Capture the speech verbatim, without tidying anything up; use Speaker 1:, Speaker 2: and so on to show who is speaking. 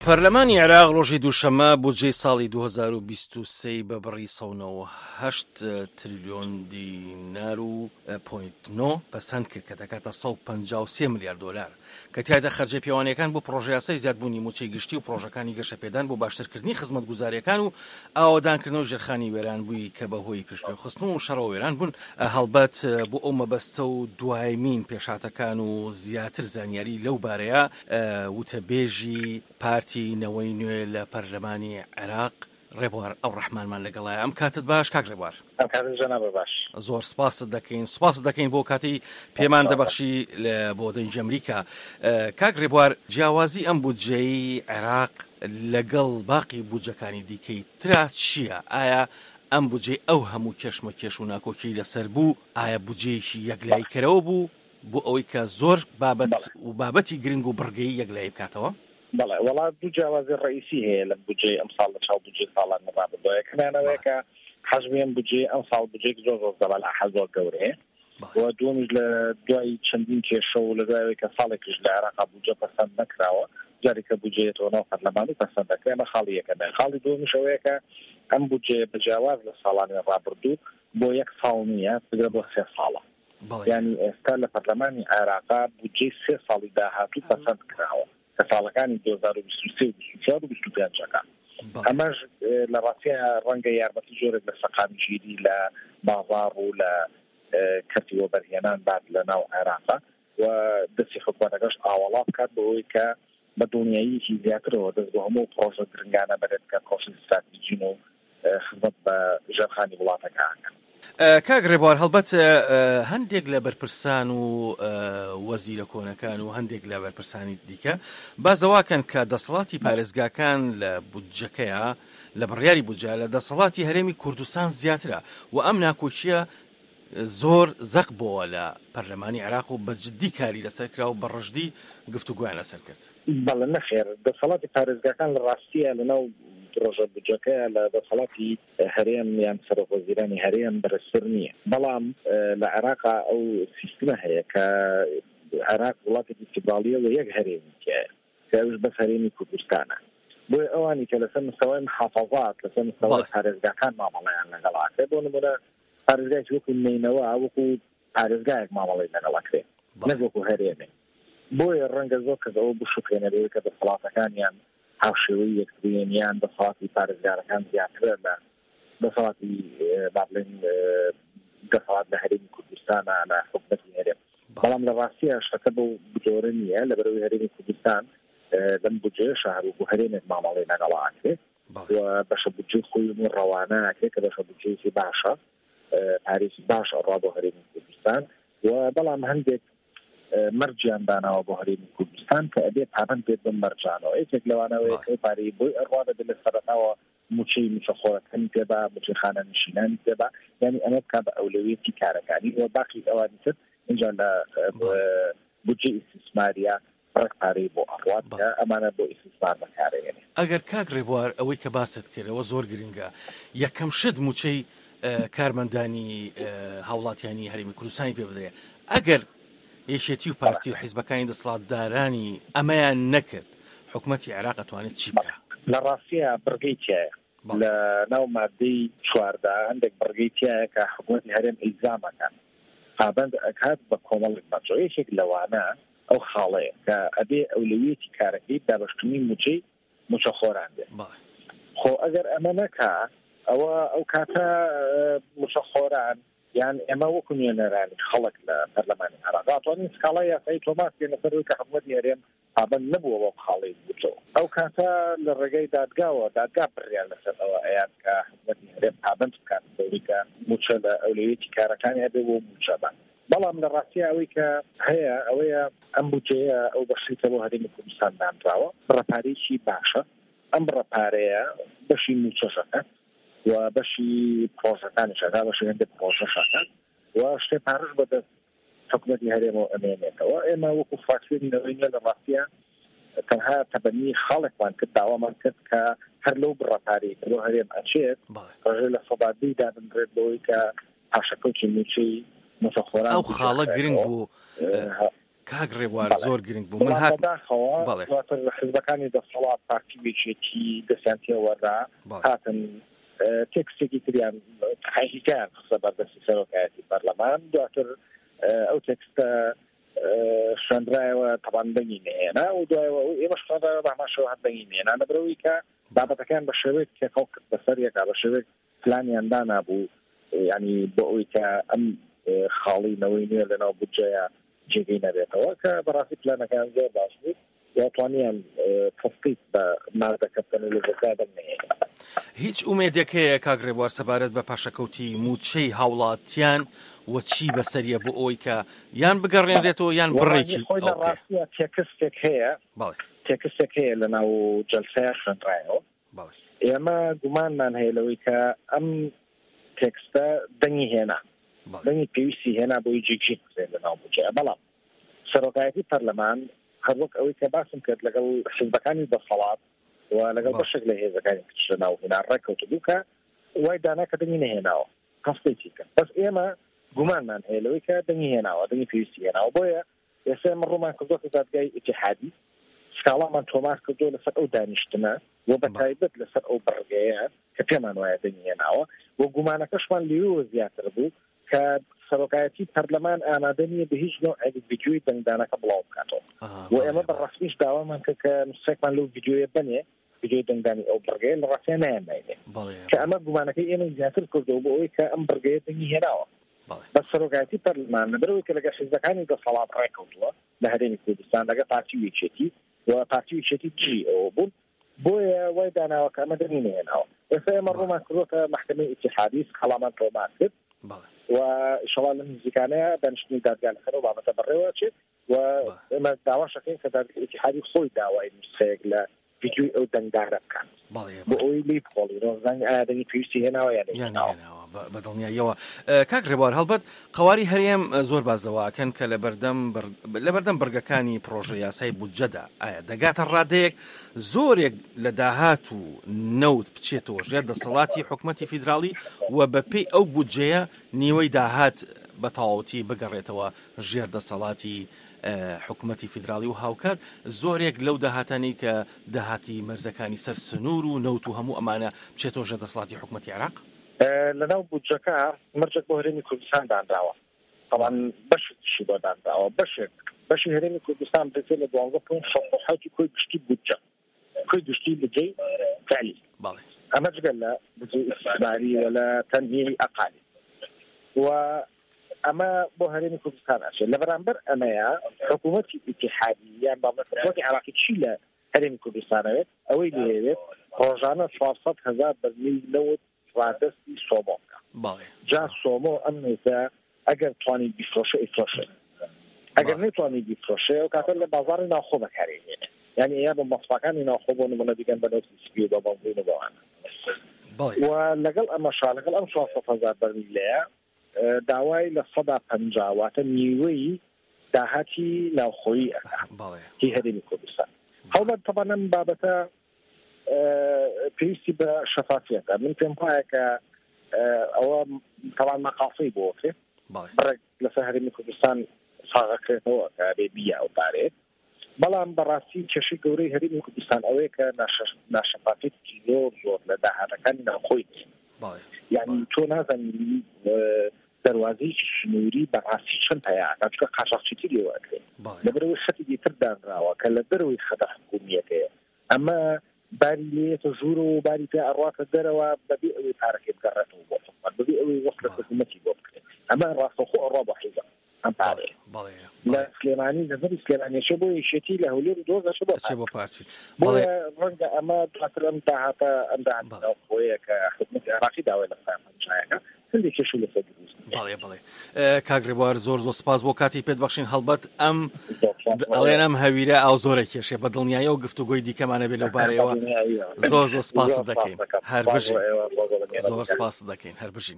Speaker 1: پەرلەمانی عێراق ڕۆژی دووشەممە بودجەی ساڵی دوو هەزار و بیست و سێ بە بڕی سەد و هەشت تریلیۆن دینار و پۆینت نۆ پەسەند کرد کە دەکاتە سەد و پەنجا و سێ ملیار دۆلار کە تایدا خەرجە پێوانیەکان بۆ پرۆژە یاسای زیادبوونی موچەی گشتی و پرۆژەکانی گەشەپێدان بۆ باشترکردنی خزمەتگوزاریەکان و ئاوادانکردن و ژێرخانی وێران بووی کە بەهۆی پێشبڕکێخستن و شەڕە وێران بوون هەڵبەت بۆ ئەو مەبەستە و دوایمین پێشاتەکان و زیاتر زانیاری لەو بارەیە وتەبێژی پارتی نەوەی نوێ لە پەرلەمانی عێراق ڕێبوار ئەو ڕەحمانمان لەگەڵایە. ئەم کاتت باش کاک ڕێبوار؟ زۆر سپاست دەکەین سپاس دەکەین بۆ کاتی پێمان دەبەخشی بۆ دەنج ئەمریکا. کاک ڕێبوار، جیاوازی ئەم بودجەی عێراق لەگەڵ باقی بودجەکانی دیکەی ترا چییە؟ ئایا ئەم بودجەی ئەو هەموو کێشمە کێش و ناکۆکی لەسەر بوو؟ ئایا بودجەیەکی یەکلایکەرەوە بوو بۆ ئەوەی کە زۆر بابەت و بابەتی گرنگ و بڕگەی یەکلای بکاتەوە؟
Speaker 2: بەڵێ وڵات دوو جیاوازی ڕئیسی هەیە لە بودجەی ئەم ساڵ لە چاو بودجەی ساڵان نەبابەتەوە. یەکەمیانەوەیە کە حەجمیان بودجەی ئەم ساڵ بودجەیەکی زۆر زۆر زەبەل ئاحەزۆر گەورەیە و دومیش لە دوای چەندین کێشە و لە دوایەوەی کە ساڵێکیش لە عێراقا بودجە پەسەند نەکراوە جارێک کە بودجەیەتەوە ناو پەرلەمانی پەسەند دەکرێت. ئەمە خاڵی یەکەمە. خاڵی دومیش ئەوەیە کە ئەم بودجەیە بەجیاواز لە ساڵانی ڕابردوو بۆ یەک ساڵ نییە بگرە بۆ سێ ساڵە. یعنی ئێستا لە پەرلەمانی عێراقا بودجەی سێ ساڵی داهاتوو پەسەند کراوە کە ساڵەکانی دوو هەزار و بیست و سێ و بیست و چوار و بیست و پێنجەکان. ئەمەش لە ڕاستیە ڕەنگە یارمەتی زۆرێک لە سەقامگیری لە بازاڕ و لە کەسی وەبەرهێنان بات لە ناو عێراقا و دەستی حکوومەتەکەش ئاوەڵا بکات بەوەی کە بە دڵنیاییەکی زیاترەوە دەست بۆ هەموو پرۆژە گرنگانە بەرێت کە کۆشی استراتیجین و خزمەت بە ژێرخانی وڵاتەکانەکەن.
Speaker 1: کاک ڕێبوار، هەڵبەت هەندێک لە بەرپرسان و وەزیرە کۆنەکان و هەندێک لە بەرپرسانی دیکە بازەواکەن کە دەسەڵاتی پارێزگاکان لە بودجەکەیە لە بڕیاری بودجە لە دەسەڵاتی هەرێمی کوردستان زیاترە و ئەم ناکۆچیە زۆر زەق بووە لە پەرلەمانی عێراق و بەجددی کاری لەسەر کرا و بەڕژدی گفتوگویان لەسەر کرد.
Speaker 2: بەڵێ نەخێر، دەسەڵاتی پارێزگاکان لە ڕاستیە لەناو پرۆژە بودجەکەیە لە دەسەڵاتی هەرێم یان سەرۆکوەزیرانی هەرێم بەرزتر نییە. بەڵام لە عێراقا ئەو سیستمە هەیە کە عێراق وڵاتێکی فیدراڵیە و یەک هەرێمی تایە کە ئەوش بەس هەرێمی کوردستانە. بۆیە ئەوانی کە لەسەر مستەوای محافەزات لەسەر مستەوای پارێزگاکان مامەڵەیان لەگەڵاکرێ، بۆ نمونە پارێزگایکی وەکو نینەوە وەکو پارێزگایەک مامەڵەی لەگەڵاکرێ نەک وەکو هەرێمێ. بۆیە ڕەنگە زۆر کەس ئەوە بشوکێنەرەوەی کە دەسەڵاتەکانیان هاوشێوەی یەکترێنیان دەسەڵاتی پارێزگارەکان زیاترە لە دەسەڵاتی با بڵێن دەسەڵات لە هەرێمی کوردستانە لە حکومەتی هەرێم. بەڵام لە ڕاستیە شتەکە بەو جۆرە نییە، لەبەرەوەی هەرێمی کوردستان لەم بودجەیە هەروەکو هەرێمێک مامەڵەی لەگەڵاکرێ و بەشە بودجەی خۆی ڕەوانە ئەکرێت کە بەشە بودجەیەکی باشە پارێزی باش ئەڕوا بۆ هەرێمی کوردستان و بەڵام هەندێک مەرجیان داناوە بۆ هەرێمی کوردستان کە ئەبێت پابەند بێت بە مەرجانەوە. یەکێک لەوانەوەی کە پارەی بۆی ئەڕوا دەبێت لە سەرەتاوە موچەی موچەخۆرەکانی پێبا، موچەی خانە نشینانی پێبا، یعنی ئەمە بکات بە ئەولەویەتی کارەکانی و باقی ئەوانی تر اینجا لە بودجەی ئیستیسماریە ڕێک پارەی بۆ ئەڕوات کە ئەمانە بۆ ئیستیسمار بەکارەهێنێ.
Speaker 1: ئەگەر کاک ڕێبوار ئەوەی کە باست کردەوە زۆر گرنگە، یەکەم شت موچەی کارمەندانی هاوڵاتیانی هەرێمی کوردستانی پێ بدرێ. ئەگەر یەکێتی و پارتی و حیزبەکانی دەسەڵاتدارانی ئەمەیان نەکرد، حکومەتی عێراق ئەتوانێت چی بکات؟
Speaker 2: لە ڕاستیە بڕگەی تایە لە ناو مادەی چواردە هەندێک بڕگەی تایە کە حکومەتی هەرێم ئیلزامەکان پابەند ئەکات بە کۆمەڵێک مەرجۆ. یەکێک لەوانە ئەو خاڵەیە کە ئەبێ ئەولەویەتی کارەکەی دابەشکردنی موچەی موچەخۆران بێت. خۆ ئەگەر ئەمە نەکا ئەوە ئەو کاتە موچەخۆران یان ئێمە وەکو نوێنەرانی خەڵک لە پەرلەمانی عێراق ئەتوانین سکاڵای یاسایی تۆماس بکەین لەسەر کە حکومەتی هەرێم پابەند نەبووە بۆ خاڵەی بودجە. ئەو کاتە لە ڕێگەی دادگاوە دادگا بڕیان لەسەر ئەوە ئەیان کە حکومەتی هەرێم پابەند بکات بەوەی کە موچە لە ئەولەویەتی کارەکانی هەبێ بۆ موچەبان. بەڵام لە ڕاستی ئەوەی کە هەیە ئەوەیە ئەم بودجەیە ئەو بەشیکە بۆ هەرێمی کوردستان دانراوە بڕەپارێکی باشە. ئەم بڕەپارەیە بەشی موچەشەکە و بەشی پرۆژەکانیشەکە بەشی هەندێک پرۆژەشەکە و شتێ پارەش بەدەست حکومەتی هەرێمەوە ئەمێنێتەوە. ئێمە وەکو فاکسێنینەوەی لە ڕاستیە تەنها تەبەنی خاڵێکمان کرد، داوامان کرد کە هەر لەو بڕەپارەی کە بۆ هەرێم ئەچێت ڕژێ لە سەدادەی دابنرێت بەوەی کە پاشەکەوتی موچەی موچەخۆران
Speaker 1: ئەو خاڵە گرنگ بوو. کاک ڕێبوار زۆر گرنگ بوو من هات
Speaker 2: بەڵێ حزبەکانی دەسەڵات پارتیوێکێتی دەستیانتیە وەرا هاتن تێکستێکی تریان حقیقیان قسە بەردەستی سەرۆکایەتی پەرلەمان دواتر ئەو تێکستە خوێندرایەوە تەبان بەنگی نهێنا و دوایەوە ئێمەش خوێندرایەوە بە هەمان شێوە هەر بەنگی نهێنا لەبەرەوەی کە بابەتەکان بە شێوەیەک تێکەڵ کرد بەسەر یەکا بە شێوەیەک پلانیان دانابوو ینی بۆ ئەوەی کە ئەم خاڵینەوەی نوێ لەناو بودجەیە جێگەی نەبێتەوە کە بەڕاستی پلانەکان زۆر باش بوو یاتوانیان تەسقیط بە مادەکەفتن و لەگەکادەم نهێنا.
Speaker 1: هیچ ئومێدێک هەیە کاک ڕێبوار سەبارەت بە پاشەکەوتی موچەی هاوڵاتیان و چی بەسەریە بۆ ئەوەی کە یان بگەڕێنرێتەوە یان بڕێکی
Speaker 2: ڕاستیە تێکستێک هەیە تێکستێک هەیە لەناو جەلسەیە خوێندرایەوە ئێمە گومانمان هەیە لەوەی کە ئەم تێکستە دەنگی هێنا دەنگی پێویستی هێنا بۆی جێگیر بکرێت لەناو بودجەیە بەڵام سەرۆکایەتی پەرلەمان هەروەک ئەوەی کە باسم کرد لەگەڵ حزبەکانی دەسەڵات و لەگەڵ بەشێک لە هێزەکانی کچ لەناو هێنا ڕێککەوتبوو کە وای دانا کە دەنگی نەهێناوە قەستێکی کرد بەس ئێمە گومانمان هەیە لەوەی کە دەنگی هێناوە دەنگی پێویستی هێناوە بۆیە ئێستا ئێمە ڕوومان کردووە دادگای ئیتیحادی سکاڵامان تۆمار کردووە لەسەر ئەو دانیشتنە و بە تایبەت لەسەر ئەو بەڕگەیە کە پێمان وایە دەنگی هێناوە و گومانەکەشمان لێوە زیاتر بوو کە سەرۆکایەتی پەرلەمان ئامادە نیە بە هیچ نوع ڤیدیۆی دەنگدانەکە بڵاو بکاتەوە و ئێمە بەڕاستیش داوامان کرد کە نوسێکمان لەو ڤیدیۆیە بنێ ڤیدیۆی دەنگدانی ئەو بەڕگەیە لە ڕاستیان نایەناینێ کە ئەمە گومانەکەی ئێمە زیاتر کردەوە بۆ ئەوەی کە ئەم بەڕگەیە دەنگی هێناوە بە سەرۆکایەتی پەرلەمان لەبەرەوەی کە لەگەڵ حیزبەکانی دەسەڵات ڕێککەوتووە لە هەرێمی کوردستان لەگەڵ پارتیوێکێتی و پارتیوێکێتی جی ئەوە بوون بۆیە وای داناوە کە ئەمە دەنگی نهێناوە ئێستا ئێمە ڕوومان کردووە محکەمەی ئیتیحادی سکاڵامان تۆمار کرد و ئینشاڵڵا لە نزیکانەیە دانیشتنی دادگا لەسەرەوە بابەتە بەڕێوە چێت و ئێمە داواشەکەین کە دادگای ئیتیحادی خۆی داوای نوسخەیەک لە ڤیدیۆی ئەو دەنگدارە بکات بۆ ئەوی لی بخۆڵی زەنگ ئایا دەنگی پێویستی هێناوە یان نهێناوە
Speaker 1: بەدڵنیاییەوە. کاک ڕێبوار هەڵبەت قەواری هەرێم زۆر بازەواکەن کە لە بەردەم لە بەردەم بەرگەکانی پرۆژە یاسای بودجەدا ئایا دەگاتە ڕادەیەک زۆرێک لە داهات و نەوت بچێتەوە ژێر دەسەڵاتی حکومەتی فیدراڵی و بەپێی ئەو بودجەیە نیوەی داهات بە تەواوەتی بگەڕێتەوە ژێر دەسەڵاتی حکومەتی فیدراڵی و هاوکات زۆرێک لەو داهاتانی کە داهاتی مەرزەکانی سەر سنوور و نەوت و هەموو ئەمانە بچێتەوە ژێر دەسەڵاتی حکومەتی عێراق
Speaker 2: لەناو بودجەکە مەرجێک بۆ هەرێمی کوردستان دانراوە طبعا بەشێکیشی بۆ دانراوە بەشێک بەشی هەرێمی کوردستان بێتێ لە دوانزە پۆینت شەست و حەوتی کۆی گشتی بودجە کۆی گشتی بجێی فعلی ئەمە جگەل لە بجێی ئیستثماری و لە تەنبیهی ئەقالی و ئەمە بۆ هەرێمی کوردستان ئەچێت لە بەرامبەر ئەمەیە حکوومەتی ئیتیحادی یان حکوومەتی عێراقی چی لە هەرێمی کوردستانەوێت ئەوەی لێوێت ڕۆژانە چوارسەد هەزار بەرمیل نەوت ڕادستی سۆمۆکە جا سۆمۆ ئەم نێتە ئەگەر توانی بیفرۆشە ئیفرۆشە ئەگەر نێتوانی بیفرۆشە و کاتە لە بازاری ناوخۆ بەکارێنێنێ یعنی یا بە مەسفاکانی ناوخۆ بۆ نمونە دیگەن بە نەوتی سپی و بە بەڵگوین و بەوانە و لەگەڵ ئەمەشا لەگەڵ ئەم چوارسەد هەزار بەرمیلەیە داوای لە سەدا پەنجا واتە نیوەی داهاتی ناوخۆیی هی هەرێمی کوردستان هەوڵەت تەبەن ئەم بابەتە پێویستی بە شەفافیەتە من پێم وایە کە ئەوە تەوان مەقاسی بۆ کرێت بڕێک لەسەر هەرێمی کوردستان ساغەکرێتەوە کە بێ بیا ئەو پارێت بەڵام بەڕاستی کێشەی گەورەی هەرێمی کوردستان ئەوەیە کە ناشەفافیەتی زۆر زۆر لە داهاتەکانی ناوخۆی یعنی تۆ نازانی دەواازەی سنووری بەڕاستی چەند هەیە چکە قاچاقچیتی لێوەکرێت لەبەرەوەی خەتی دیتر دانراوە کە لە دەروی خەتە حکومیەتەیە ئەمە باری لێتە ژوور و باری پێ ئەڕاتە دەرەوە بەبێ ئەوەی پارەکەی بگەڕێتەوە بۆ حکومەت بەبێ ئەوەی وەخت لە حکومەتی بۆ بکرێت ئەمە ڕاستەخۆ ئەڕوا بە حیزب ئەم پارێ لە سلێمانی لەبەری سلێمانیەکە بۆ یەکێتی لە هەولێر و دۆزەشە بۆ
Speaker 1: پارتی
Speaker 2: بۆیە ڕەنگە ئەمە دواتر ئەم داهاتە ئەم داهات خۆیە کە حکومەتی عێراقی داوای لە پەنجایەکە هەندێک کێشە لەسەر دروست
Speaker 1: بەڵێ بەڵێ کاک ڕێبوار زۆر زۆر سپاس بۆ کاتی پێت بەخشین هەڵبەت ئەم ئەڵێن ئەم هەویرە ئاو زۆرە کێشێ بە دڵنیایە و گفتوگۆی دیکەمانە بێت لەو بارەیەوە زۆر زۆر سپاس دەکەین هەر بژین زۆر سپاس دەکەین هەر بژین